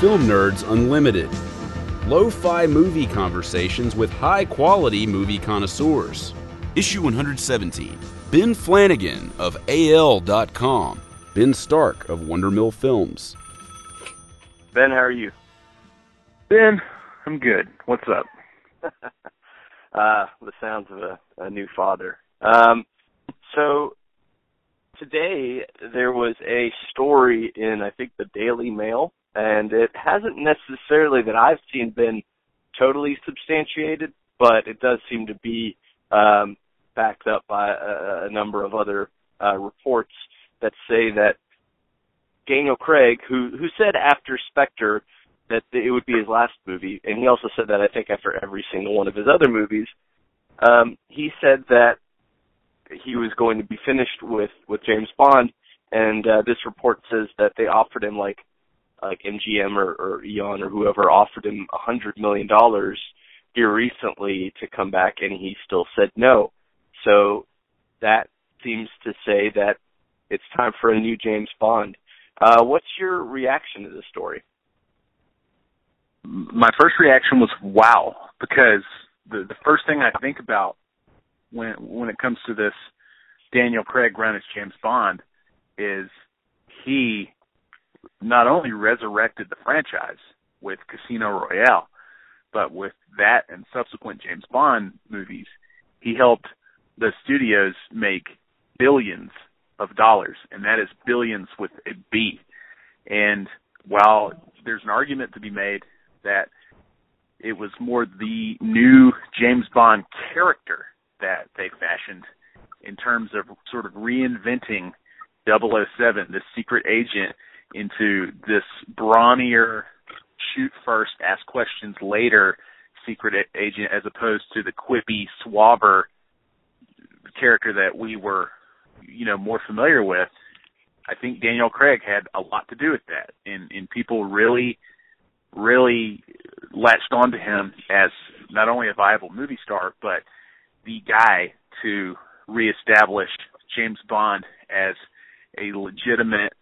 Film Nerds Unlimited. Lo-fi movie conversations with high-quality movie connoisseurs. Issue 117. Ben Flanagan of AL.com. Ben Stark of Wondermill Films. Ben, how are you? Ben, I'm good. What's up? The sounds of a new father. So today there was a story in, I think, the Daily Mail, and it hasn't necessarily that I've seen been totally substantiated, but it does seem to be backed up by a number of other reports that say that Daniel Craig, who said after Spectre that it would be his last movie, and he also said that I think after every single one of his other movies, he said that he was going to be finished with James Bond, and this report says that they offered him like MGM or Eon or whoever offered him $100 million here recently to come back, and he still said no. So that seems to say that it's time for a new James Bond. What's your reaction to this story? My first reaction was wow, because the first thing I think about when it comes to this Daniel Craig run as James Bond is he not only resurrected the franchise with Casino Royale, but with that and subsequent James Bond movies, he helped the studios make billions of dollars, and that is billions with a B. And while there's an argument to be made that it was more the new James Bond character that they fashioned in terms of sort of reinventing 007, this secret agent, into this brawnier, shoot first, ask questions later secret agent, as opposed to the quippy, swabber character that we were, more familiar with. I think Daniel Craig had a lot to do with that, and people really, really latched onto him as not only a viable movie star, but the guy to reestablish James Bond as a legitimate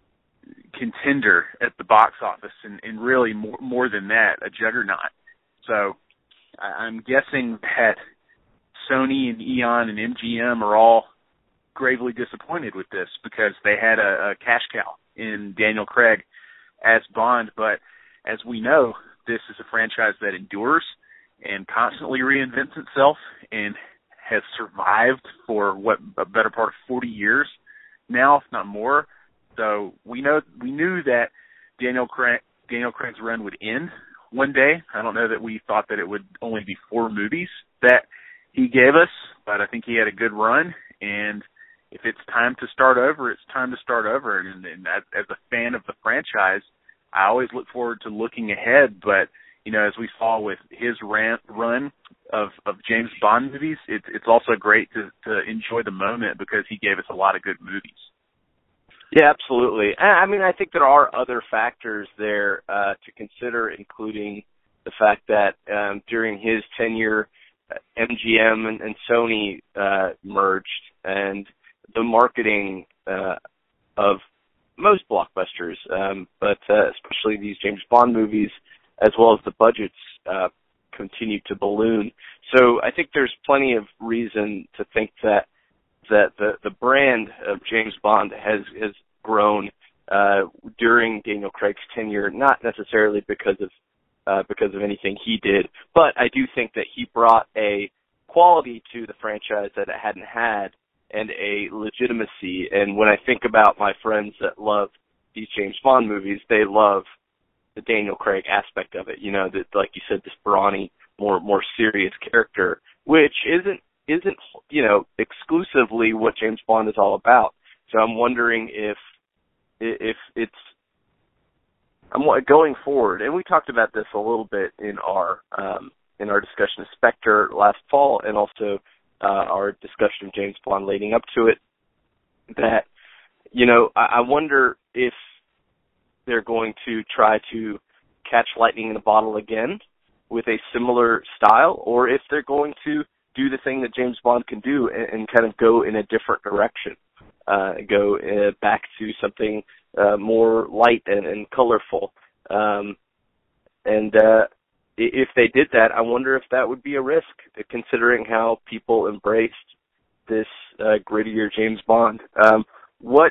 contender at the box office, and really more than that, a juggernaut. So I'm guessing that Sony and Eon and MGM are all gravely disappointed with this, because they had a cash cow in Daniel Craig as Bond. But as we know, this is a franchise that endures and constantly reinvents itself and has survived for a better part of 40 years now, if not more. So we knew that Daniel Craig's run would end one day. I don't know that we thought that it would only be 4 movies that he gave us, but I think he had a good run, and if it's time to start over, it's time to start over. And as a fan of the franchise, I always look forward to looking ahead, but as we saw with his run of James Bond movies, it's also great to enjoy the moment, because he gave us a lot of good movies. Yeah, absolutely. I mean, I think there are other factors there to consider, including the fact that during his tenure, MGM and Sony merged, and the marketing of most blockbusters, but especially these James Bond movies, as well as the budgets, continue to balloon. So I think there's plenty of reason to think that the brand of James Bond has grown during Daniel Craig's tenure, not necessarily because of anything he did, but I do think that he brought a quality to the franchise that it hadn't had, and a legitimacy. And when I think about my friends that love these James Bond movies, they love the Daniel Craig aspect of it. That, like you said, this brawny, more serious character, which isn't exclusively what James Bond is all about. So I'm wondering if it's going forward, and we talked about this a little bit in our discussion of Spectre last fall, and also our discussion of James Bond leading up to it, that I wonder if they're going to try to catch lightning in a bottle again with a similar style, or if they're going to do the thing that James Bond can do and kind of go in a different direction, go back to something more light and colorful. And if they did that, I wonder if that would be a risk, considering how people embraced this grittier James Bond. What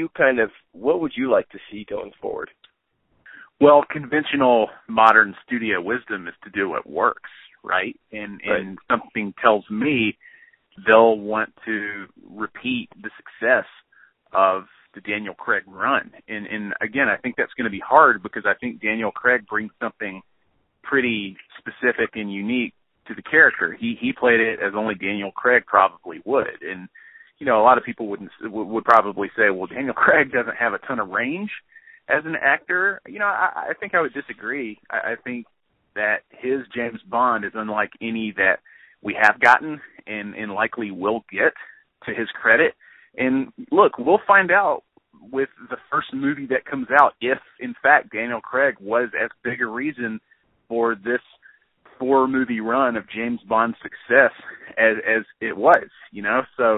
would you like to see going forward? Well, conventional modern studio wisdom is to do what works, right? And something tells me they'll want to repeat the success of the Daniel Craig run. And again, I think that's going to be hard because I think Daniel Craig brings something pretty specific and unique to the character. He played it as only Daniel Craig probably would. And, you know, a lot of people would probably say, well, Daniel Craig doesn't have a ton of range as an actor. You know, I think I would disagree. I think that his James Bond is unlike any that we have gotten and likely will get, to his credit. And look, we'll find out with the first movie that comes out if, in fact, Daniel Craig was as big a reason for this 4-movie run of James Bond's success as it was, you know. So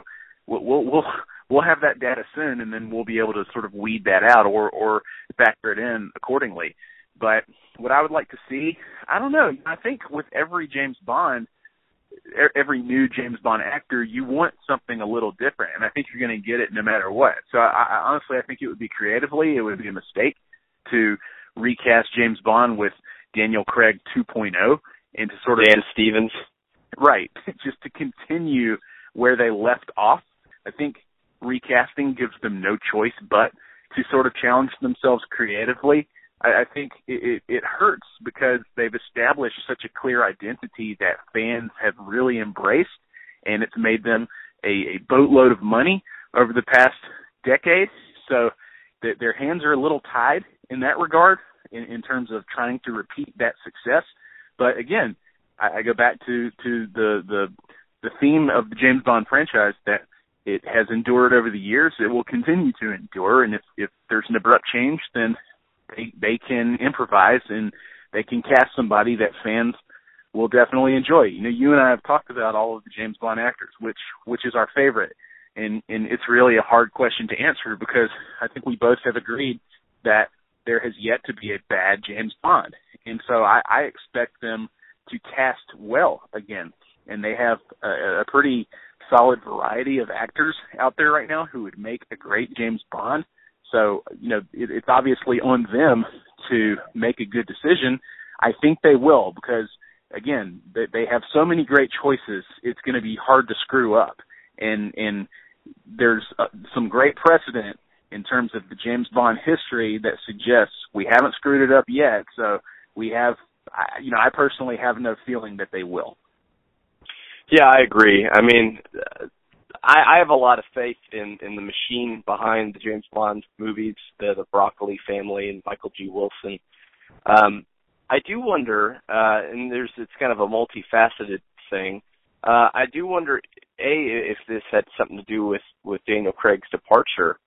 we'll have that data soon, and then we'll be able to sort of weed that out or factor it in accordingly. But what I would like to see, I don't know. I think with every James Bond, every new James Bond actor, you want something a little different, and I think you're going to get it no matter what. So I honestly, I think it would be creatively, it would be a mistake to recast James Bond with Daniel Craig 2.0 and to sort of Dan Stevens. Right, just to continue where they left off. I think recasting gives them no choice but to sort of challenge themselves creatively. I think it hurts because they've established such a clear identity that fans have really embraced, and it's made them a boatload of money over the past decade. So their hands are a little tied in that regard in terms of trying to repeat that success. But again, I go back to the theme of the James Bond franchise, that it has endured over the years. It will continue to endure, and if there's an abrupt change, then they can improvise and they can cast somebody that fans will definitely enjoy. You know, you and I have talked about all of the James Bond actors, which is our favorite, and it's really a hard question to answer because I think we both have agreed that there has yet to be a bad James Bond, and so I expect them to cast well again, and they have a pretty solid variety of actors out there right now who would make a great James Bond. So, you know, it's obviously on them to make a good decision. I think they will because, again, they have so many great choices, it's going to be hard to screw up. And there's some great precedent in terms of the James Bond history that suggests we haven't screwed it up yet. So we have, you know, I personally have no feeling that they will. Yeah, I agree. I mean, I have a lot of faith in the machine behind the James Bond movies, the Broccoli family and Michael G. Wilson. I do wonder, and it's kind of a multifaceted thing. I do wonder, if this had something to do with Daniel Craig's departure,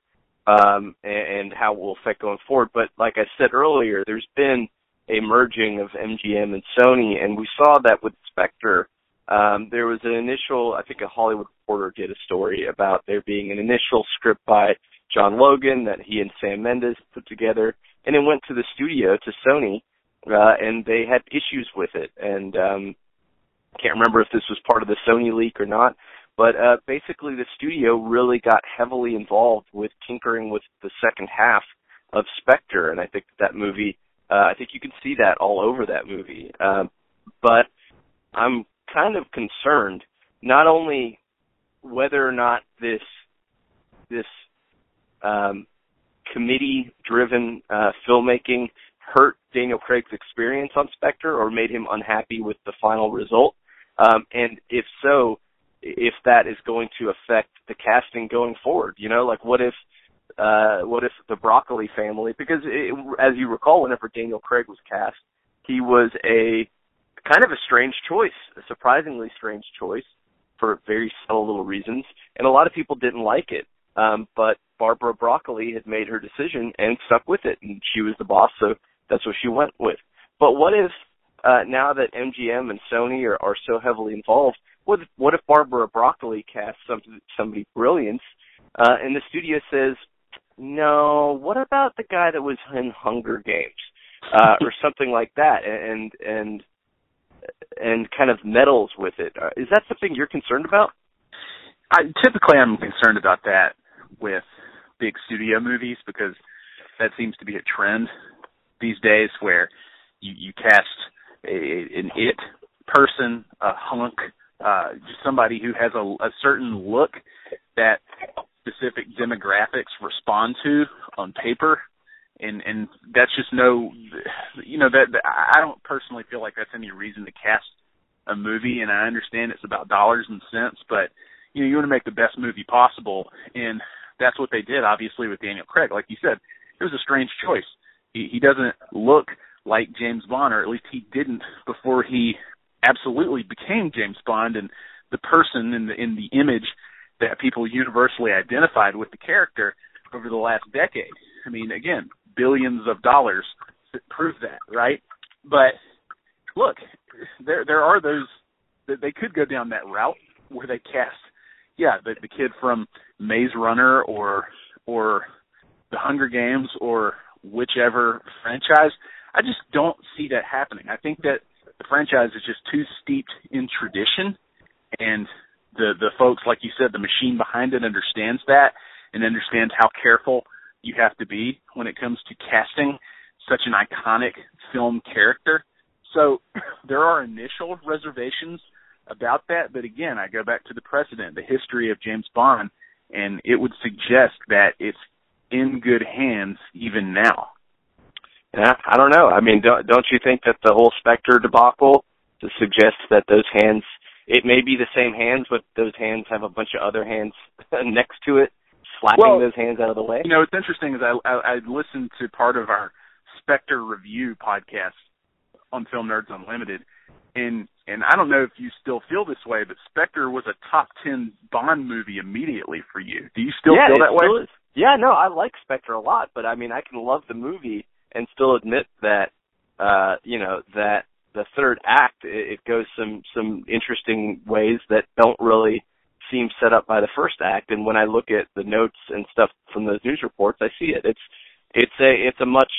and how it will affect going forward. But like I said earlier, there's been a merging of MGM and Sony, and we saw that with Spectre. There was an initial, I think a Hollywood Reporter did a story about there being an initial script by John Logan that he and Sam Mendes put together, and it went to the studio, to Sony, and they had issues with it. And can't remember if this was part of the Sony leak or not, but basically the studio really got heavily involved with tinkering with the second half of Spectre, and I think that movie, I think you can see that all over that movie. But I'm kind of concerned, not only whether or not this committee-driven filmmaking hurt Daniel Craig's experience on Spectre or made him unhappy with the final result, and if so, if that is going to affect the casting going forward. You know, like what if the Broccoli family, because as you recall, whenever Daniel Craig was cast, he was a kind of a strange choice, a surprisingly strange choice for very subtle little reasons, and a lot of people didn't like it. But Barbara Broccoli had made her decision and stuck with it, and she was the boss, so that's what she went with. But what if, now that MGM and Sony are so heavily involved, what if Barbara Broccoli casts somebody brilliant, and the studio says, no, what about the guy that was in Hunger Games? or something like that, and kind of meddles with it. Is that something you're concerned about? Typically, I'm concerned about that with big studio movies because that seems to be a trend these days where you cast an it person, a hunk, just somebody who has a certain look that specific demographics respond to on paper. And that's just that I don't personally feel like that's any reason to cast a movie, and I understand it's about dollars and cents, but you want to make the best movie possible, and that's what they did, obviously, with Daniel Craig. Like you said, it was a strange choice. He doesn't look like James Bond, or at least he didn't before he absolutely became James Bond, and the person in the image that people universally identified with the character over the last decade. I mean, again, billions of dollars prove that, right? But look, there are those that they could go down that route where they cast, the kid from Maze Runner or the Hunger Games or whichever franchise. I just don't see that happening. I think that the franchise is just too steeped in tradition, and the folks, like you said, the machine behind it understands that and understands how careful you have to be when it comes to casting such an iconic film character. So there are initial reservations about that, but again, I go back to the precedent, the history of James Bond, and it would suggest that it's in good hands even now. Yeah, I don't know. I mean, don't you think that the whole Spectre debacle suggests that those hands, it may be the same hands, but those hands have a bunch of other hands next to it, slapping those hands out of the way? What's interesting is I listened to part of our Spectre review podcast on Film Nerds Unlimited, and I don't know if you still feel this way, but Spectre was a top 10 Bond movie immediately for you. Do you still feel that way? Still is. Yeah, no, I like Spectre a lot, but I mean, I can love the movie and still admit that, that the third act, it goes some interesting ways that don't really seem set up by the first act. And when I look at the notes and stuff from those news reports, I see it. It's a much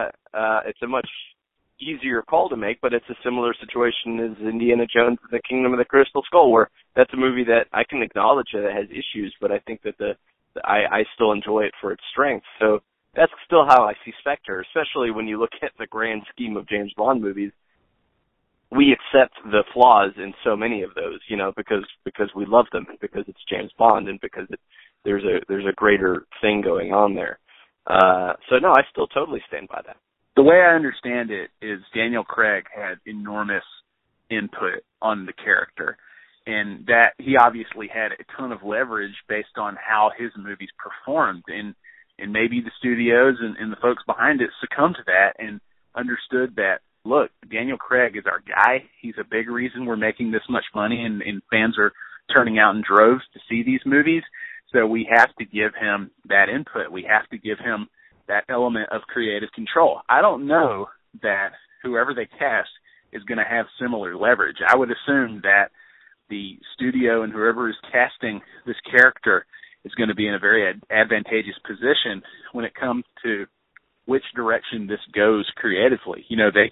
easier call to make, but it's a similar situation as Indiana Jones and the Kingdom of the Crystal Skull, where that's a movie that I can acknowledge that it has issues, but I think that I still enjoy it for its strength. So that's still how I see Spectre, especially when you look at the grand scheme of James Bond movies. We accept the flaws in so many of those, because we love them, and because it's James Bond, and because there's a greater thing going on there. So no, I still totally stand by that. The way I understand it is Daniel Craig had enormous input on the character, and that he obviously had a ton of leverage based on how his movies performed, and maybe the studios and the folks behind it succumbed to that and understood that, look, Daniel Craig is our guy. He's a big reason we're making this much money, and fans are turning out in droves to see these movies. So we have to give him that input. We have to give him that element of creative control. I don't know that whoever they cast is going to have similar leverage. I would assume that the studio and whoever is casting this character is going to be in a very advantageous position when it comes to which direction this goes creatively. They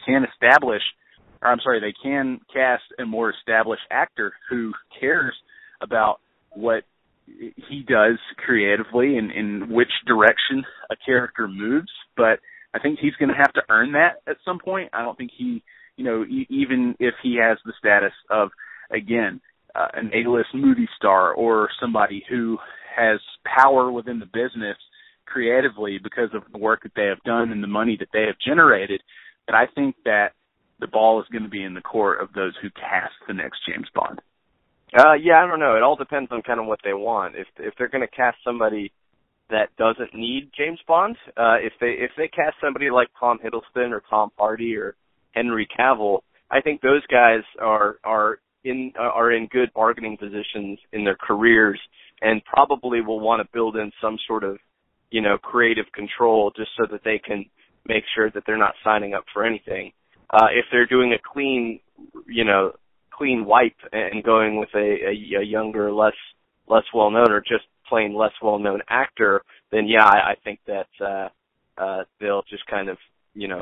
can cast a more established actor who cares about what he does creatively and in which direction a character moves, but I think he's going to have to earn that at some point. I don't think he, even if he has the status of, again, an A-list movie star or somebody who has power within the business creatively because of the work that they have done and the money that they have generated, but I think that the ball is going to be in the court of those who cast the next James Bond. I don't know. It all depends on kind of what they want. If they're going to cast somebody that doesn't need James Bond, if they cast somebody like Tom Hiddleston or Tom Hardy or Henry Cavill, I think those guys are in good bargaining positions in their careers and probably will want to build in some sort of creative control just so that they can make sure that they're not signing up for anything. If they're doing a clean wipe and going with a younger, less well-known or just plain less well-known actor, then I think that they'll just kind of,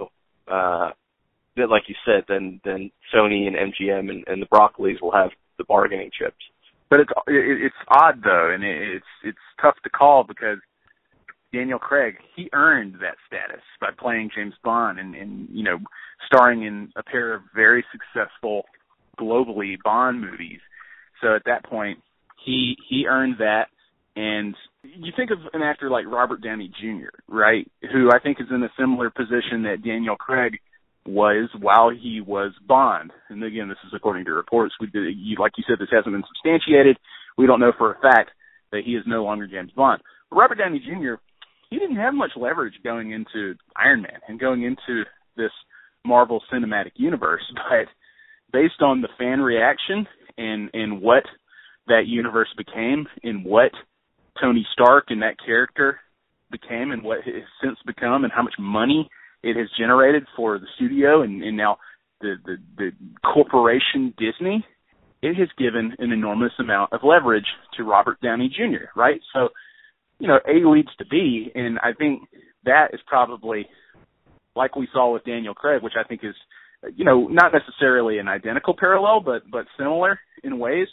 that, like you said, then Sony and MGM and the Broccoli's will have the bargaining chips. But it's odd though, and it's tough to call because Daniel Craig, he earned that status by playing James Bond and you know, starring in a pair of very successful globally Bond movies. So at that point, he earned that. And you think of an actor like Robert Downey Jr., right, who I think is in a similar position that Daniel Craig was while he was Bond. And again, this is according to reports. Like you said, this hasn't been substantiated. We don't know for a fact that he is no longer James Bond. But Robert Downey Jr., he didn't have much leverage going into Iron Man and going into this Marvel Cinematic Universe. But based on the fan reaction and what that universe became and what Tony Stark and that character became and what it has since become and how much money it has generated for the studio and now the corporation Disney, it has given an enormous amount of leverage to Robert Downey Jr., right? So, you know, A leads to B, and I think that is probably, like we saw with Daniel Craig, which I think is, you know, not necessarily an identical parallel, but similar in ways.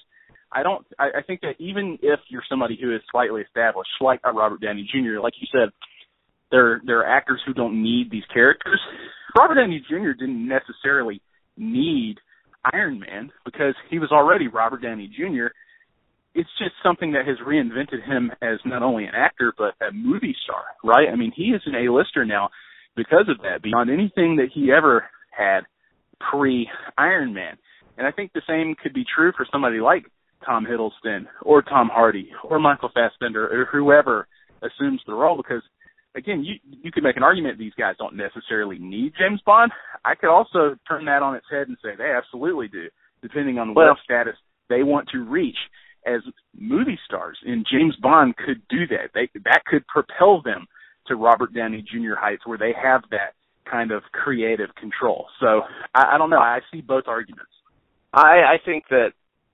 I think that even if you're somebody who is slightly established, like a Robert Downey Jr., like you said, there are actors who don't need these characters. Robert Downey Jr. didn't necessarily need Iron Man because he was already Robert Downey Jr. It's just something that has reinvented him as not only an actor but a movie star, right? I mean, he is an A-lister now because of that, beyond anything that he ever had pre-Iron Man. And I think the same could be true for somebody like Tom Hiddleston or Tom Hardy or Michael Fassbender or whoever assumes the role, because again, you could make an argument these guys don't necessarily need James Bond. I could also turn that on its head and say they absolutely do, depending on what status they want to reach as movie stars. And James Bond could do that. That could propel them to Robert Downey Jr. heights where they have that kind of creative control. So I don't know. I see both arguments. I think that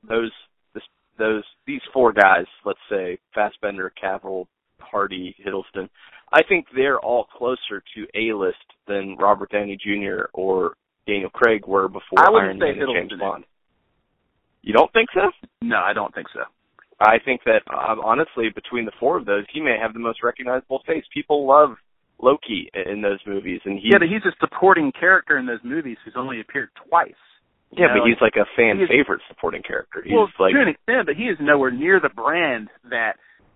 these four guys, let's say Fassbender, Cavill, Hardy, Hiddleston, I think they're all closer to A-list than Robert Downey Jr. or Daniel Craig were before Iron Man and James Bond. You don't think so? No, I don't think so. I think that, honestly, between the four of those, he may have the most recognizable face. People love Loki in those movies. And but he's a supporting character in those movies who's only appeared twice. Yeah, but he's like a fan-favorite supporting character. He's like, to an extent, but he is nowhere near the brand that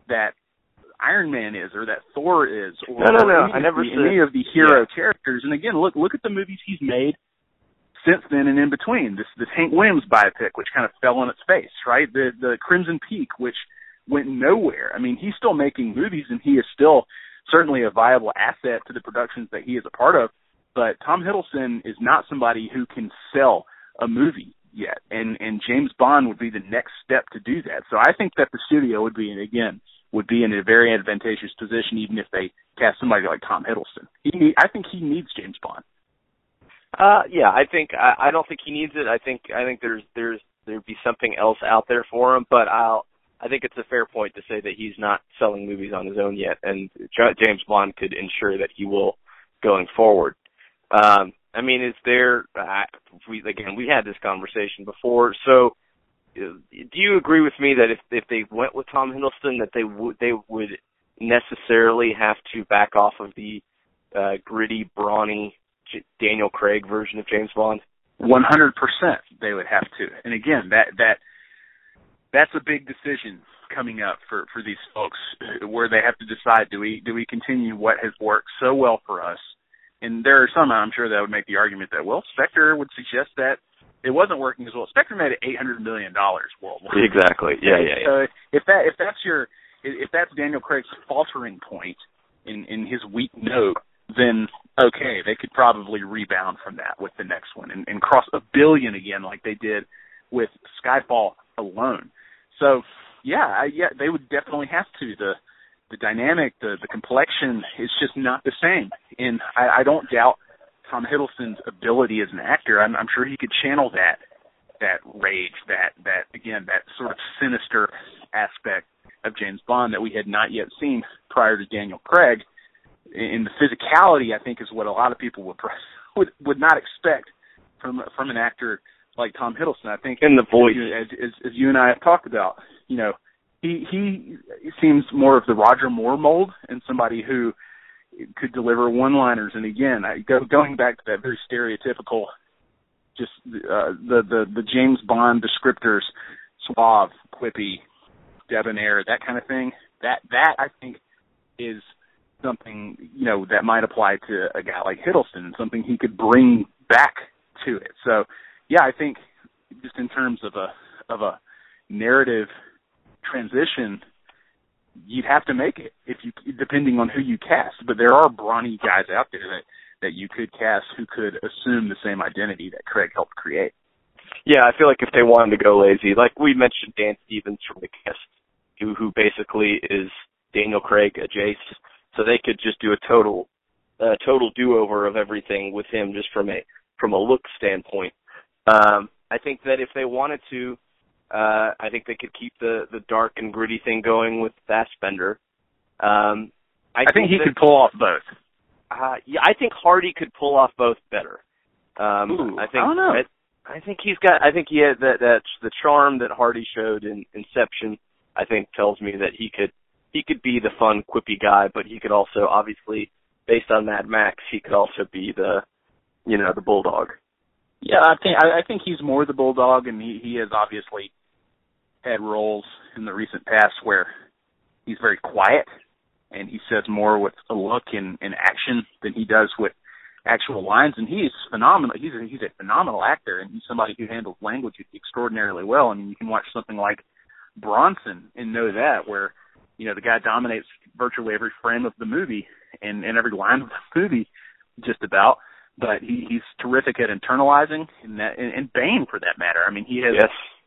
Iron Man is, or that Thor is, or no. Any of the hero characters. And again, look at the movies he's made since then and in between. This Hank Williams biopic, which kind of fell on its face, right? The Crimson Peak, which went nowhere. I mean, he's still making movies, and he is still certainly a viable asset to the productions that he is a part of. But Tom Hiddleston is not somebody who can sell a movie yet, and James Bond would be the next step to do that. So I think that the studio would be in a very advantageous position, even if they cast somebody like Tom Hiddleston. I think he needs James Bond. Yeah, I don't think he needs it. I think there'd be something else out there for him, but I think it's a fair point to say that he's not selling movies on his own yet, and James Bond could ensure that he will going forward. I mean, is there? We had this conversation before. So, do you agree with me that if they went with Tom Hiddleston, that they would necessarily have to back off of the gritty, brawny Daniel Craig version of James Bond? 100%, they would have to. And again, that's a big decision coming up for these folks, where they have to decide: do we continue what has worked so well for us? And there are some, I'm sure, that would make the argument that, well, Spectre would suggest that it wasn't working as well. Spectre made it $800 million worldwide. Exactly. Yeah. So if that's Daniel Craig's faltering point in his weak note, then okay, they could probably rebound from that with the next one and cross $1 billion again, like they did with Skyfall alone. So yeah, they would definitely have to. The dynamic, the complexion is just not the same. And I don't doubt Tom Hiddleston's ability as an actor. I'm sure he could channel that rage, that sort of sinister aspect of James Bond that we had not yet seen prior to Daniel Craig. And the physicality, I think, is what a lot of people would not expect from an actor like Tom Hiddleston. I think, in the voice, as you and I have talked about, he seems more of the Roger Moore mold, and somebody who could deliver one-liners. And again, going back to that very stereotypical, just the James Bond descriptors, suave, quippy, debonair, that kind of thing. That I think is something that might apply to a guy like Hiddleston, and something he could bring back to it. So, yeah, I think just in terms of a narrative transition, you'd have to make it depending on who you cast. But there are brawny guys out there that you could cast who could assume the same identity that Craig helped create. Yeah, I feel like if they wanted to go lazy, like we mentioned Dan Stevens from The Guest, who basically is Daniel Craig adjacent, so they could just do a total do-over of everything with him just from a look standpoint. I think that if they wanted to, I think they could keep the dark and gritty thing going with Fassbender. I think he could pull off both. Yeah, I think Hardy could pull off both better. I don't know. I think he had that the charm that Hardy showed in Inception. I think tells me that he could be the fun, quippy guy, but he could also, obviously, based on Mad Max, he could also be the bulldog. Yeah, I think he's more the bulldog, and he has obviously had roles in the recent past where he's very quiet and he says more with a look and action than he does with actual lines, and he is phenomenal. He's a phenomenal actor, and he's somebody who handles language extraordinarily well. I mean, you can watch something like Bronson and know that, where the guy dominates virtually every frame of the movie and every line of the movie, just about. But he's terrific at internalizing, and Bane for that matter. I mean, he has,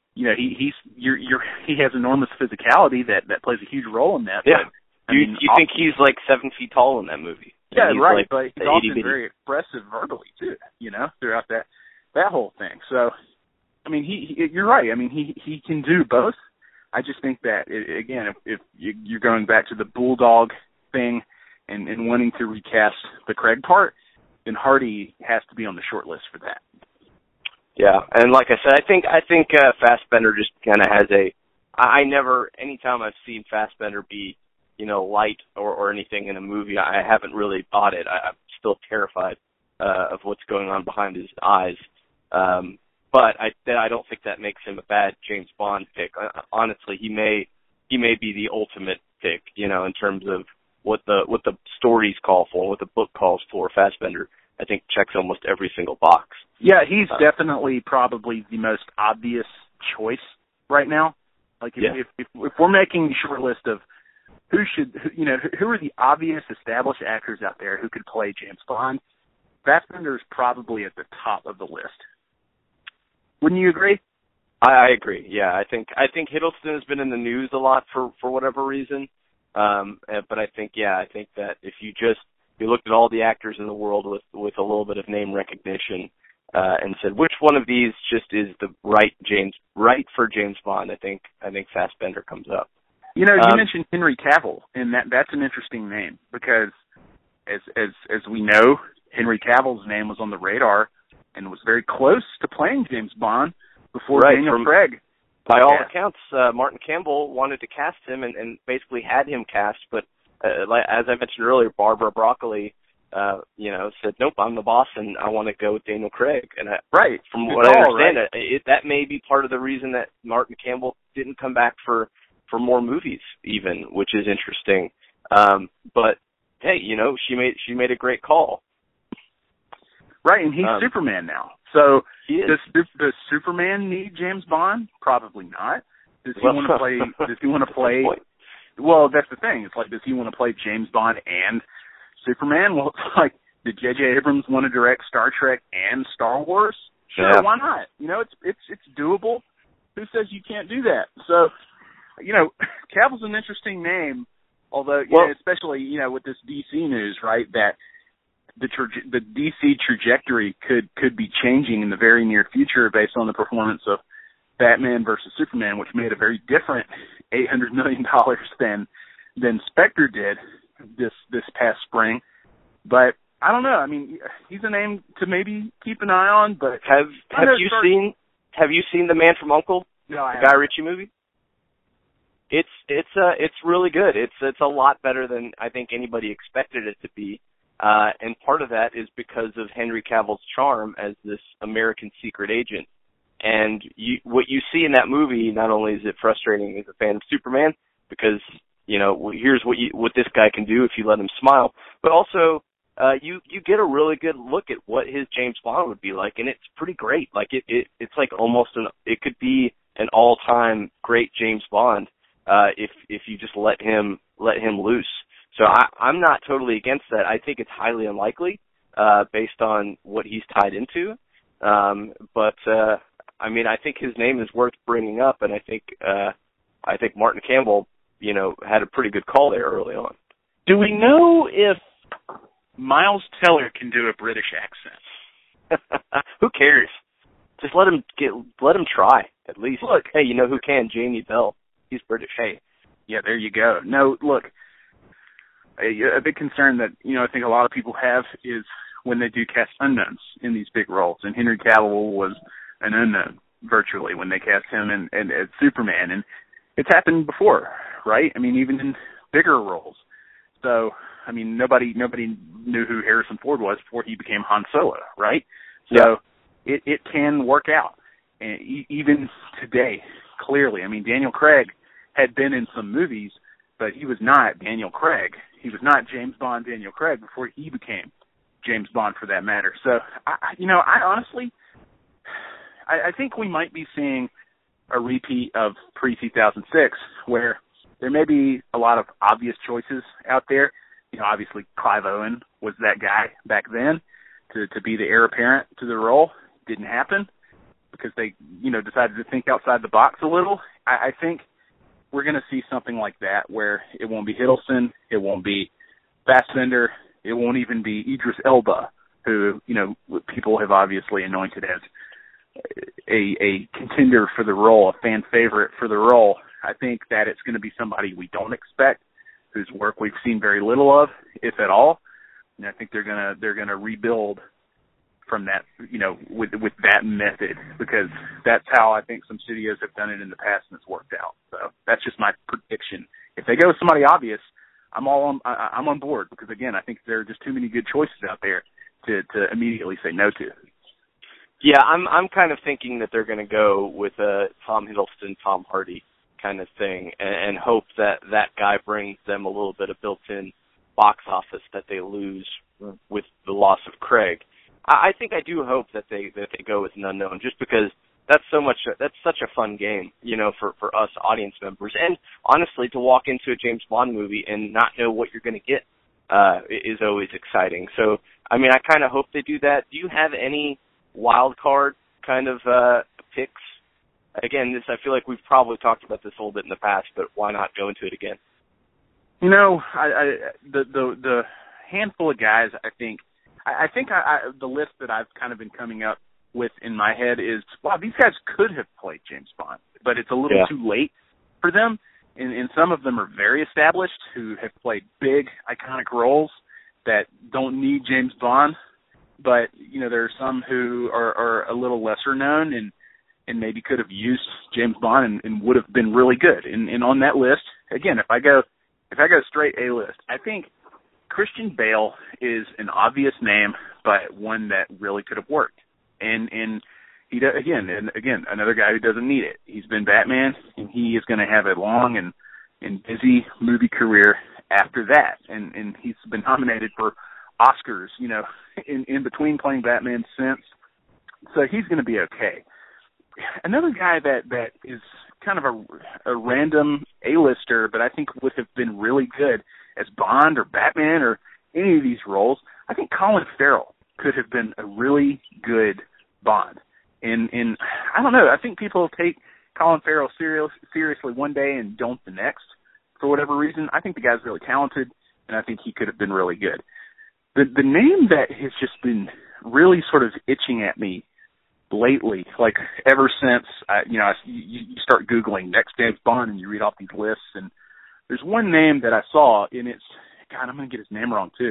he has enormous physicality that plays a huge role in that. Yeah. But, you think he's like 7 feet tall in that movie? Yeah, right. Like but he's often very expressive verbally too. Throughout that whole thing. So, I mean, you're right. I mean, he can do both. I just think that again, if you're going back to the bulldog thing and wanting to recast the Craig part, then Hardy has to be on the short list for that. Yeah, and like I said, I think Fassbender just kind of has anytime I've seen Fassbender be, light or anything in a movie, I haven't really bought it. I'm still terrified of what's going on behind his eyes. But I don't think that makes him a bad James Bond pick. Honestly, he may be the ultimate pick, in terms of what the stories call for, what the book calls for. Fassbender, I think, checks almost every single box. Yeah, he's definitely probably the most obvious choice right now. Like if we're making a short list of who are the obvious established actors out there who could play James Bond, Fassbender is probably at the top of the list. Wouldn't you agree? I agree. Yeah, I think Hiddleston has been in the news a lot for whatever reason. But I think that if you looked at all the actors in the world with a little bit of name recognition, and said which one of these just is the right for James Bond, I think Fassbender comes up. You mentioned Henry Cavill, and that's an interesting name because as we know, Henry Cavill's name was on the radar and was very close to playing James Bond before Daniel Craig. By all accounts, Martin Campbell wanted to cast him and basically had him cast, but as I mentioned earlier, Barbara Broccoli, said, nope, I'm the boss and I want to go with Daniel Craig. And from what I understand, that may be part of the reason that Martin Campbell didn't come back for more movies even, which is interesting. But hey, she made a great call. Right, and he's Superman now. So does Superman need James Bond? Probably not. Does he want to play? Well, that's the thing. It's like, does he want to play James Bond and Superman? Well, it's like, did J.J. Abrams want to direct Star Trek and Star Wars? Sure, yeah. Why not? It's doable. Who says you can't do that? So, Cavill's an interesting name, although, especially, with this DC news, right, that the DC trajectory could be changing in the very near future based on the performance of Batman versus Superman, which made a very different $800 million than Spectre did this past spring. But I don't know. I mean, he's a name to maybe keep an eye on. But have you seen The Man from U.N.C.L.E., No, I the haven't. Guy Ritchie movie? It's really good. It's a lot better than I think anybody expected it to be. And part of that is because of Henry Cavill's charm as this American secret agent. And what you see in that movie, not only is it frustrating as a fan of Superman, because, here's what this guy can do if you let him smile, but also you get a really good look at what his James Bond would be like, and it's pretty great. Like it's like almost it could be an all-time great James Bond if you just let him loose. So I'm not totally against that. I think it's highly unlikely based on what he's tied into. But I mean, I think his name is worth bringing up, and I think Martin Campbell, had a pretty good call there early on. Do we know if Miles Teller can do a British accent? Who cares? Just let him try at least. Look, hey, you know who can? Jamie Bell. He's British. Hey, yeah, there you go. No, look, a big concern that I think a lot of people have is when they do cast unknowns in these big roles, and Henry Cavill was an unknown virtually when they cast him in as Superman, and it's happened before, right? I mean, even in bigger roles. So, I mean, nobody knew who Harrison Ford was before he became Han Solo, right? So it can work out, and even today, clearly. I mean, Daniel Craig had been in some movies, but he was not Daniel Craig. He was not James Bond Daniel Craig before he became James Bond, for that matter. So, I honestly, I think we might be seeing a repeat of pre-2006, where there may be a lot of obvious choices out there. Obviously Clive Owen was that guy back then to be the heir apparent to the role. Didn't happen because they, decided to think outside the box a little. I think we're going to see something like that where it won't be Hiddleston, it won't be Fassbender, it won't even be Idris Elba, who, people have obviously anointed as a contender for the role, a fan favorite for the role. I think that it's going to be somebody we don't expect, whose work we've seen very little of, if at all. And I think they're gonna rebuild from that, with that method, because that's how I think some studios have done it in the past and it's worked out. So that's just my prediction. If they go with somebody obvious, I'm on board, because again, I think there are just too many good choices out there to immediately say no to. Yeah, I'm kind of thinking that they're going to go with a Tom Hiddleston, Tom Hardy kind of thing, and hope that guy brings them a little bit of built-in box office that they lose with the loss of Craig. I think I do hope that they go with an unknown, just because that's such a fun game, for us audience members, and honestly, to walk into a James Bond movie and not know what you're going to get is always exciting. So, I mean, I kind of hope they do that. Do you have any wild card kind of picks? Again, I feel like we've probably talked about this a little bit in the past, but why not go into it again? The handful of guys, I think the list that I've kind of been coming up with in my head is, wow, these guys could have played James Bond, but it's a little too late for them. And some of them are very established, who have played big, iconic roles that don't need James Bond. But, there are some who are a little lesser known and maybe could have used James Bond and would have been really good. And on that list, again, if I go straight A-list, I think Christian Bale is an obvious name, but one that really could have worked. And he does, again, another guy who doesn't need it. He's been Batman, and he is going to have a long and busy movie career after that. And he's been nominated for Oscars, in between playing Batman since. So he's going to be okay. Another guy that is kind of a random A-lister, but I think would have been really good as Bond or Batman or any of these roles, I think Colin Farrell could have been a really good Bond. And I don't know, I think people take Colin Farrell seriously one day and don't the next for whatever reason. I think the guy's really talented, and I think he could have been really good. The name that has just been really sort of itching at me lately, like ever since, you start Googling next James Bond and you read off these lists, and there's one name that I saw, and it's, God, I'm going to get his name wrong too.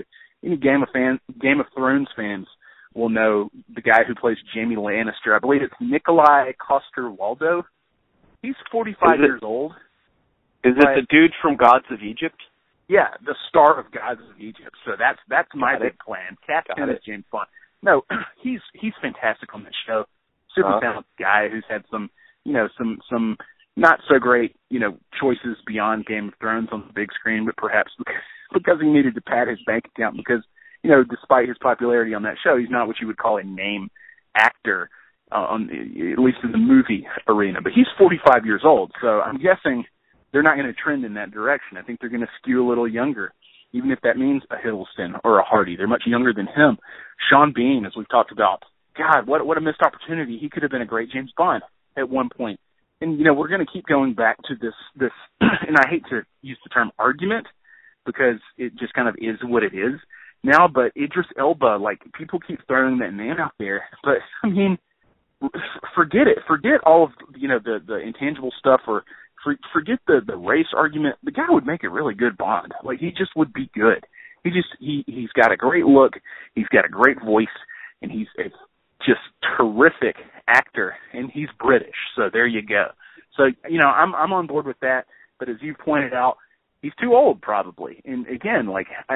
any Game of Thrones fans will know the guy who plays Jaime Lannister. I believe it's Nikolai Coster-Waldau. He's 45 years old. Is it the dude from Gods of Egypt? Yeah, the star of Gods of Egypt. So that's my big plan. Cast him as James Bond. No, he's fantastic on that show. Super talented guy who's had some not so great, choices beyond Game of Thrones on the big screen, but perhaps because he needed to pad his bank account because, despite his popularity on that show, he's not what you would call a name actor, at least in the movie arena. But he's 45 years old, so I'm guessing they're not going to trend in that direction. I think they're going to skew a little younger, even if that means a Hiddleston or a Hardy. They're much younger than him. Sean Bean, as we've talked about, God, what a missed opportunity. He could have been a great James Bond at one point. And, we're going to keep going back to this, and I hate to use the term argument because it just kind of is what it is now, but Idris Elba, people keep throwing that name out there. But, I mean, forget it. Forget all of, the intangible stuff or forget the race argument. The guy would make a really good Bond. He just would be good. He's got a great look. He's got a great voice, and he's a just terrific actor, and he's British. So there you go. So, I'm on board with that. But as you pointed out, he's too old probably. And again,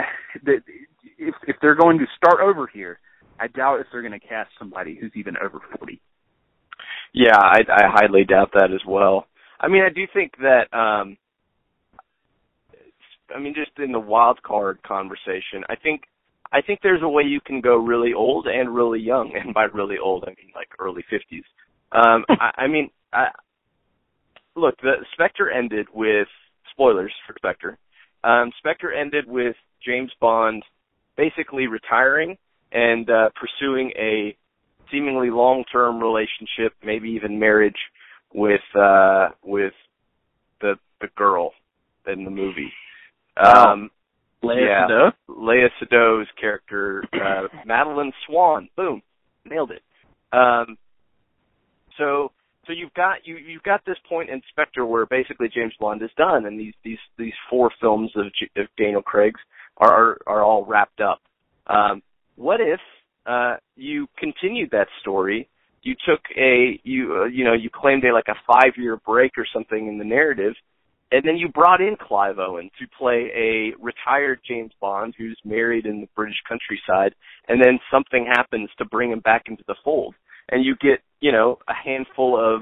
if they're going to start over here, I doubt if they're going to cast somebody who's even over 40. Yeah, I highly doubt that as well. I mean, I do think that, just in the wild card conversation, I think there's a way you can go really old and really young, and by really old, I mean early 50s. Look, the Spectre ended with, spoilers for Spectre, Spectre ended with James Bond basically retiring and pursuing a seemingly long-term relationship, maybe even marriage, with the girl in the movie. Léa Seydoux' character, Madeline Swan. Boom, nailed it. So you've got this point in Spectre where basically James Bond is done, and these 4 films of Daniel Craig's are all wrapped up. What if you continued that story? You took you claimed a 5-year break or something in the narrative, and then you brought in Clive Owen to play a retired James Bond who's married in the British countryside, and then something happens to bring him back into the fold. And you get, a handful of,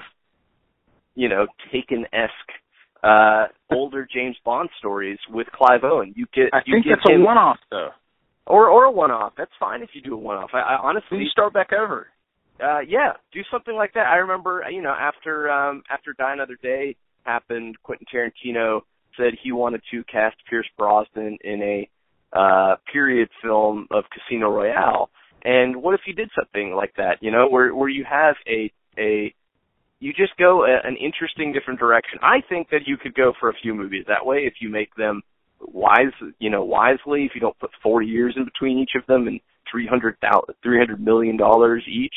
Taken-esque, older James Bond stories with Clive Owen. I think that's a one-off, though. Or a one-off. That's fine if you do a one-off. I honestly... Then you start back over. Yeah, do something like that. I remember, after Die Another Day happened, Quentin Tarantino said he wanted to cast Pierce Brosnan in a period film of Casino Royale. And what if you did something like that, where you have you just go an interesting different direction. I think that you could go for a few movies that way if you make them wisely, if you don't put 4 years in between each of them and $300 million each.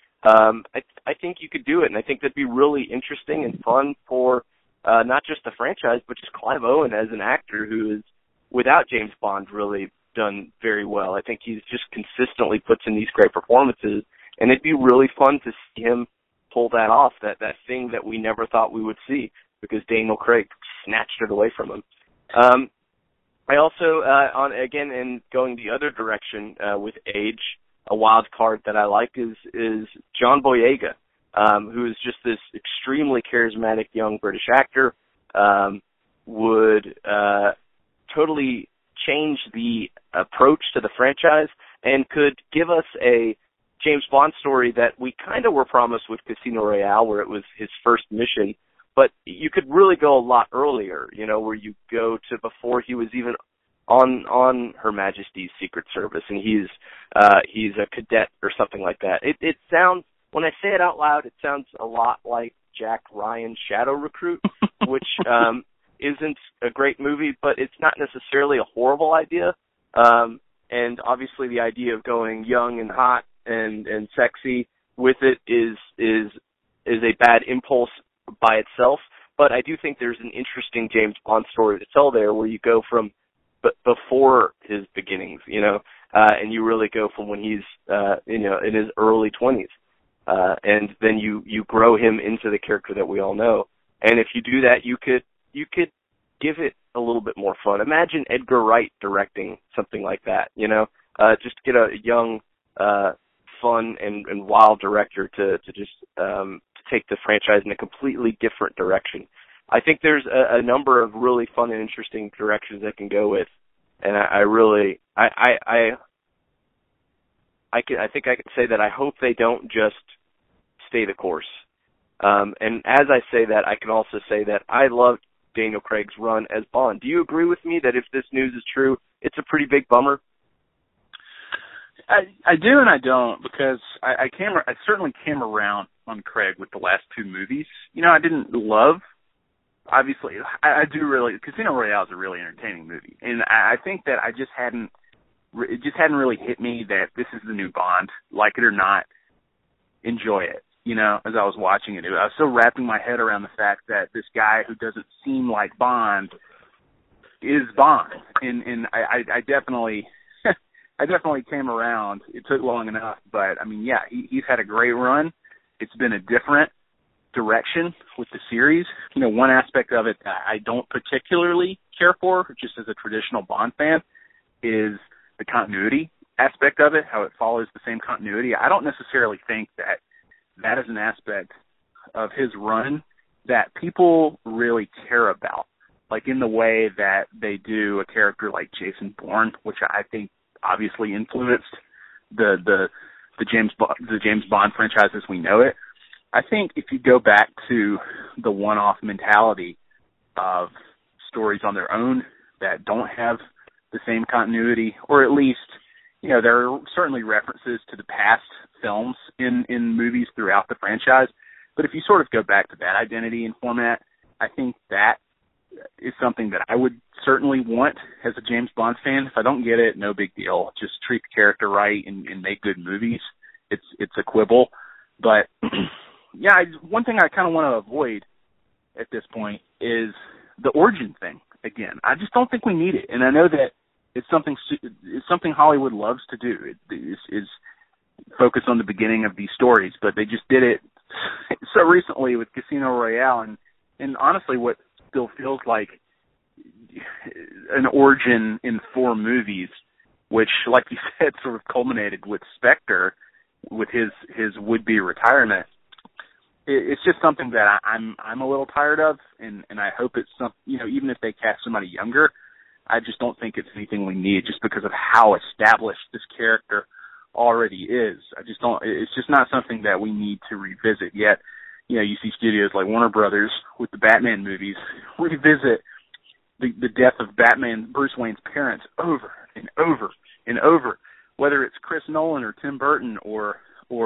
I think you could do it, and I think that'd be really interesting and fun for not just the franchise, but just Clive Owen as an actor who is, without James Bond, really done very well. I think he's just consistently puts in these great performances, and it'd be really fun to see him pull that off, that thing that we never thought we would see, because Daniel Craig snatched it away from him. I also, in going the other direction with age, a wild card that I like is John Boyega, who is just this extremely charismatic young British actor, would totally change the approach to the franchise and could give us a James Bond story that we kind of were promised with Casino Royale, where it was his first mission, but you could really go a lot earlier, where you go to before he was even on Her Majesty's Secret Service, and he's a cadet or something like that. It sounds, when I say it out loud, it sounds a lot like Jack Ryan's Shadow Recruit, which isn't a great movie, but it's not necessarily a horrible idea. And obviously the idea of going young and hot and sexy with it is a bad impulse by itself. But I do think there's an interesting James Bond story to tell there, where you go from before his beginnings, and you really go from when he's in his early 20s, and then you grow him into the character that we all know. And if you do that, you could give it a little bit more fun. Imagine Edgar Wright directing something like that. Just get a young, fun and wild director to just to take the franchise in a completely different direction. I think there's a number of really fun and interesting directions that can go with, and I think I can say that I hope they don't just stay the course. And as I say that, I can also say that I loved Daniel Craig's run as Bond. Do you agree with me that if this news is true, it's a pretty big bummer? I do and I don't, because I certainly came around on Craig with the last two movies. I didn't love, obviously, I do really, Casino Royale is a really entertaining movie, and I think that it just hadn't really hit me that this is the new Bond. Like it or not, enjoy it. As I was watching it, I was still wrapping my head around the fact that this guy who doesn't seem like Bond is Bond, and I definitely came around. It took long enough, but he's had a great run. It's been a different direction with the series. One aspect of it that I don't particularly care for, just as a traditional Bond fan, is the continuity aspect of it, how it follows the same continuity. I don't necessarily think that is an aspect of his run that people really care about, like in the way that they do a character like Jason Bourne, which I think obviously influenced the James Bond franchise as we know it. I think if you go back to the one-off mentality of stories on their own that don't have the same continuity, or at least, there are certainly references to the past films in movies throughout the franchise, but if you sort of go back to that identity and format, I think that is something that I would certainly want as a James Bond fan. If I don't get it, no big deal. Just treat the character right and make good movies. It's a quibble. But, one thing I kind of want to avoid at this point is the origin thing again. I just don't think we need it. And I know that it's something Hollywood loves to do, is focus on the beginning of these stories, but they just did it so recently with Casino Royale, and honestly what still feels like an origin in 4 movies, which, like you said, sort of culminated with Spectre, with his would-be retirement. It's just something that I'm a little tired of, and I hope it's even if they cast somebody younger, I just don't think it's anything we need just because of how established this character already is. It's just not something that we need to revisit yet. You see studios like Warner Brothers with the Batman movies revisit the death of Bruce Wayne's parents over and over and over, whether it's Chris Nolan or Tim Burton or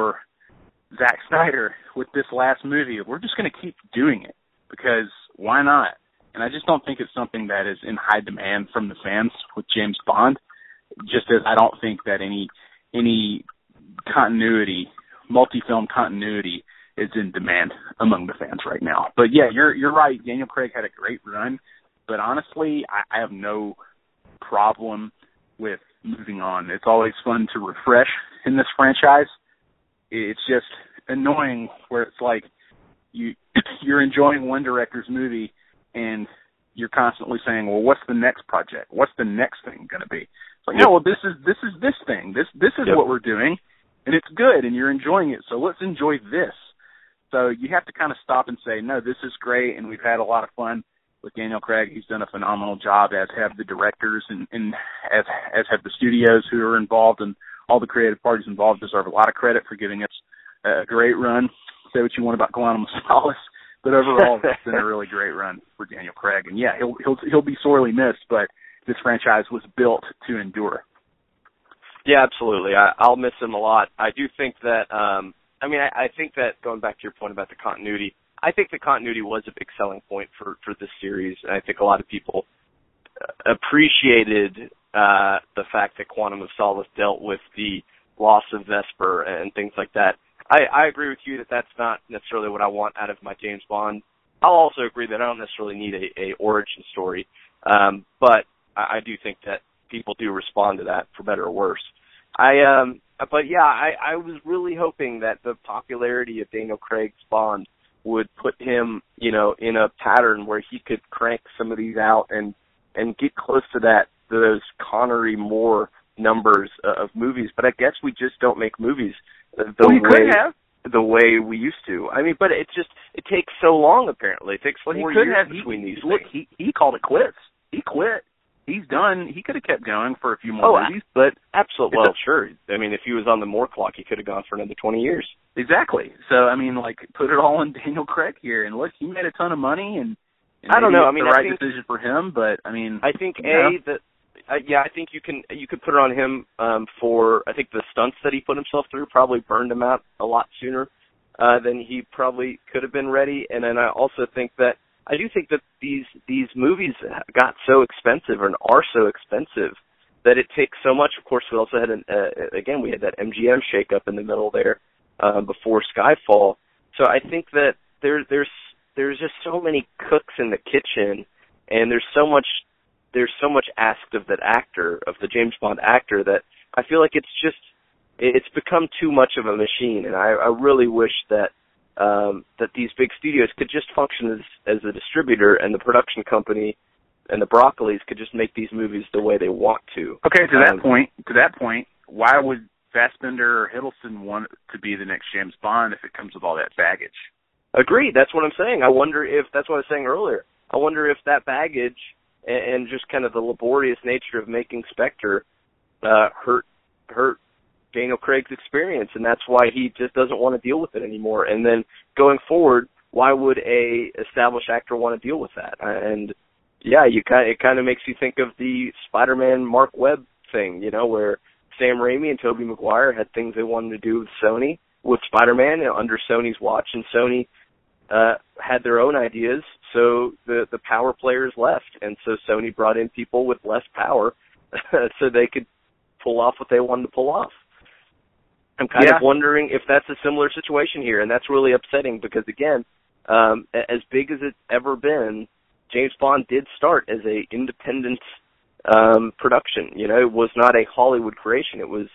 Zack Snyder with this last movie. We're just going to keep doing it because why not? And I just don't think it's something that is in high demand from the fans with James Bond, just as I don't think that any continuity, multi-film continuity, is in demand among the fans right now. But yeah, you're right. Daniel Craig had a great run, but honestly, I have no problem with moving on. It's always fun to refresh in this franchise. It's just annoying where it's like you're enjoying one director's movie and you're constantly saying, well, what's the next project? What's the next thing going to be? It's like, no, well, this is this thing. This is what we're doing, and it's good, and you're enjoying it, so let's enjoy this. So you have to kind of stop and say, no, this is great, and we've had a lot of fun with Daniel Craig. He's done a phenomenal job, as have the directors and as have the studios who are involved, and all the creative parties involved deserve a lot of credit for giving us a great run. Say what you want about Quantum of Solace, but overall, it's been a really great run for Daniel Craig. And yeah, he'll be sorely missed, but this franchise was built to endure. Yeah, absolutely. I'll miss him a lot. I do think that, I think that going back to your point about the continuity, I think the continuity was a big selling point for this series. And I think a lot of people appreciated the fact that Quantum of Solace dealt with the loss of Vesper and things like that. I agree with you that that's not necessarily what I want out of my James Bond. I'll also agree that I don't necessarily need a origin story, but I do think that people do respond to that, for better or worse. But yeah, I was really hoping that the popularity of Daniel Craig's Bond would put him, you know, in a pattern where he could crank some of these out and get close to those Connery Moore numbers of movies. But I guess we just don't make movies the way we used to. I mean, but it takes so long, apparently. It takes 4 years between these things. He called it quits. He quit. He's done. He could have kept going for a few more movies, but absolutely. Well, sure. I mean, if he was on the Moore clock, he could have gone for another 20 years. Exactly. So, I mean, like, put it all on Daniel Craig here, and look, he made a ton of money, and I don't know. I mean, the right decision for him, but I mean, I think I think you could put it on him for, I think the stunts that he put himself through probably burned him out a lot sooner than he probably could have been ready. And then I do think that these movies got so expensive and are so expensive that it takes so much. Of course, we also had we had that MGM shakeup in the middle there before Skyfall. So I think that there's just so many cooks in the kitchen, and there's so much asked of that actor, of the James Bond actor, that I feel like it's become too much of a machine. And I really wish that these big studios could just function as a distributor, and the production company and the Broccolis could just make these movies the way they want to. Okay, to that point, why would Fassbender or Hiddleston want to be the next James Bond if it comes with all that baggage? Agreed. That's what I'm saying. I wonder if that's what I was saying earlier. I wonder if that baggage and just kind of the laborious nature of making Spectre hurt Daniel Craig's experience, and that's why he just doesn't want to deal with it anymore. And then going forward, why would a established actor want to deal with that? And yeah, it kind of makes you think of the Spider-Man Mark Webb thing, you know, where Sam Raimi and Tobey Maguire had things they wanted to do with Sony, with Spider-Man, under Sony's watch, and Sony had their own ideas, so the power players left, and so Sony brought in people with less power so they could pull off what they wanted to pull off. I'm kind of wondering if that's a similar situation here, and that's really upsetting because, again, as big as it's ever been, James Bond did start as a independent production. You know, it was not a Hollywood creation. It was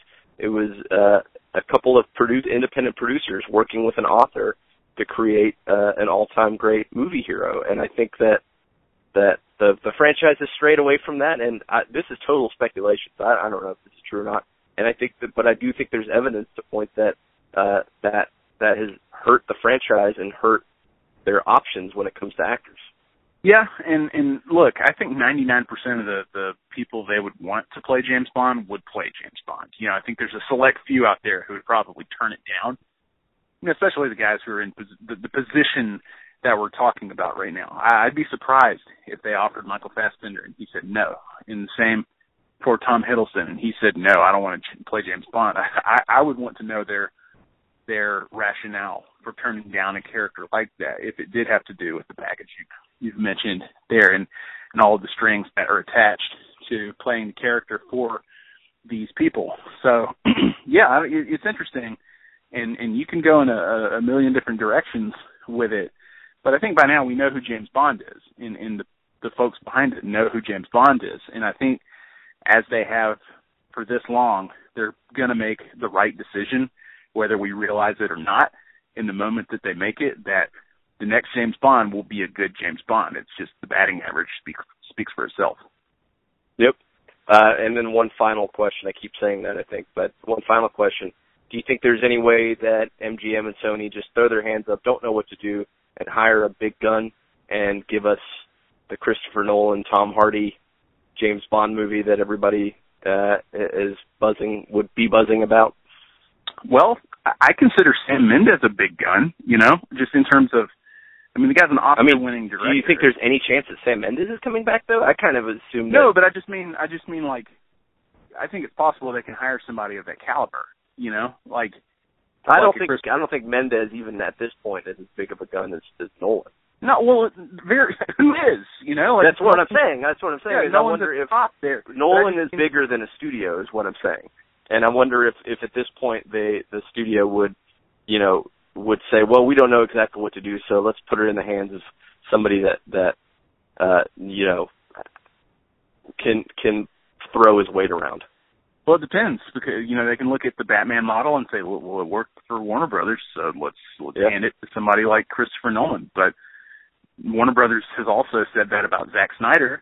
a couple of independent producers working with an author to create an all-time great movie hero. And I think that the franchise has strayed away from that, and this is total speculation, so I don't know if this is true or not. And I think but I do think there's evidence to point that that has hurt the franchise and hurt their options when it comes to actors. Yeah, and look, I think 99% of the people they would want to play James Bond would play James Bond. You know, I think there's a select few out there who would probably turn it down, you know, especially the guys who are in the position that we're talking about right now. I'd be surprised if they offered Michael Fassbender and he said no. And the same for Tom Hiddleston, and he said no, I don't want to play James Bond. I would want to know their rationale for turning down a character like that if it did have to do with the baggage you've mentioned there and all of the strings that are attached to playing the character for these people. So, yeah, it's interesting, and you can go in a million different directions with it, but I think by now we know who James Bond is, and the folks behind it know who James Bond is, and I think as they have for this long, they're going to make the right decision, whether we realize it or not, in the moment that they make it, that the next James Bond will be a good James Bond. It's just the batting average speaks for itself. Yep. And then one final question. I keep saying that, I think, but one final question. Do you think there's any way that MGM and Sony just throw their hands up, don't know what to do, and hire a big gun and give us the Christopher Nolan, Tom Hardy James Bond movie that everybody would be buzzing about? Well, I consider Sam Mendes a big gun, you know, just in terms of, I mean, the guy's an Oscar-winning director. Do you think there's any chance that Sam Mendes is coming back, though? I kind of assume No, but I just mean, like, I think it's possible they can hire somebody of that caliber, you know? Like, I don't think Mendes, even at this point, is as big of a gun as Nolan. No, well, who is, you know? Like, That's what I'm saying. Yeah, I wonder if Nolan is bigger than a studio, is what I'm saying. And I wonder if at this point the studio would say, well, we don't know exactly what to do, so let's put it in the hands of somebody that can throw his weight around? Well, it depends, because they can look at the Batman model and say, well, it worked for Warner Brothers, so let's hand it to somebody like Christopher Nolan. But Warner Brothers has also said that about Zack Snyder,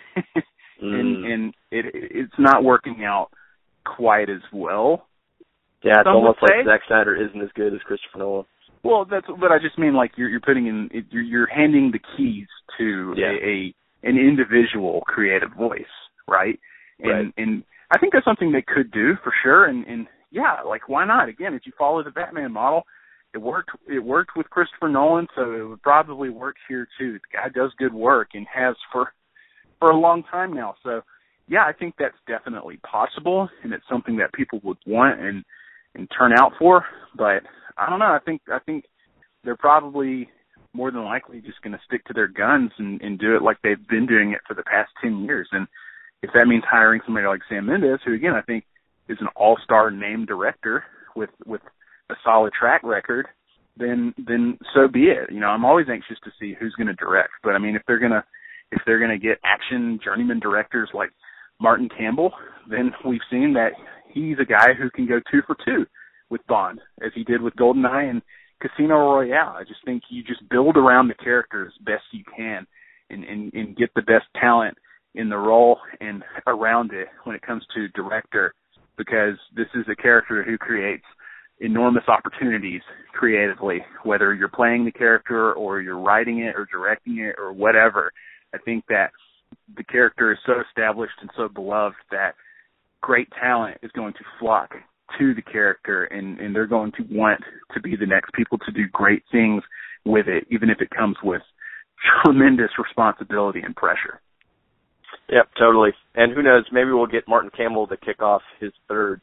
and it's not working out quite as well. Yeah, it's almost like Zack Snyder isn't as good as Christopher Nolan. Well, but I just mean, like, you're putting in, you're handing the keys to an individual creative voice, right? And I think that's something they could do for sure. And yeah, like, why not? Again, if you follow the Batman model, it worked with Christopher Nolan, so it would probably work here too. The guy does good work and has for a long time now. So yeah, I think that's definitely possible, and it's something that people would want and turn out for. But I don't know. I think they're probably more than likely just going to stick to their guns and do it like they've been doing it for the past 10 years. And if that means hiring somebody like Sam Mendes, who again I think is an all-star named director with a solid track record, then so be it. I'm always anxious to see who's going to direct. But I mean, if they're gonna get action journeyman directors like Martin Campbell, then we've seen that he's a guy who can go 2 for 2 with Bond, as he did with GoldenEye and Casino Royale. I just think you just build around the character as best you can and get the best talent in the role and around it when it comes to director, because this is a character who creates enormous opportunities creatively, whether you're playing the character or you're writing it or directing it or whatever. I think that the character is so established and so beloved that great talent is going to flock to the character, and they're going to want to be the next people to do great things with it, even if it comes with tremendous responsibility and pressure. Yep, totally. And who knows, maybe we'll get Martin Campbell to kick off his third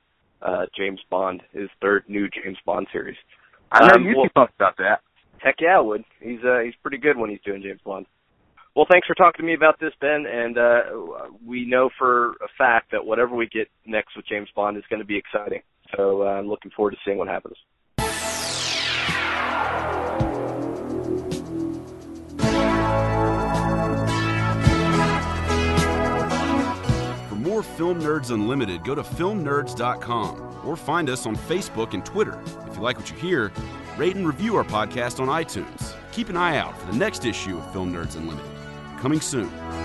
his third new James Bond series. I know you'd be pumped about that. Heck yeah, I would. He's pretty good when he's doing James Bond. Well, thanks for talking to me about this, Ben, and we know for a fact that whatever we get next with James Bond is going to be exciting. So I'm looking forward to seeing what happens. For more Film Nerds Unlimited, go to filmnerds.com or find us on Facebook and Twitter. If you like what you hear, rate and review our podcast on iTunes. Keep an eye out for the next issue of Film Nerds Unlimited. Coming soon.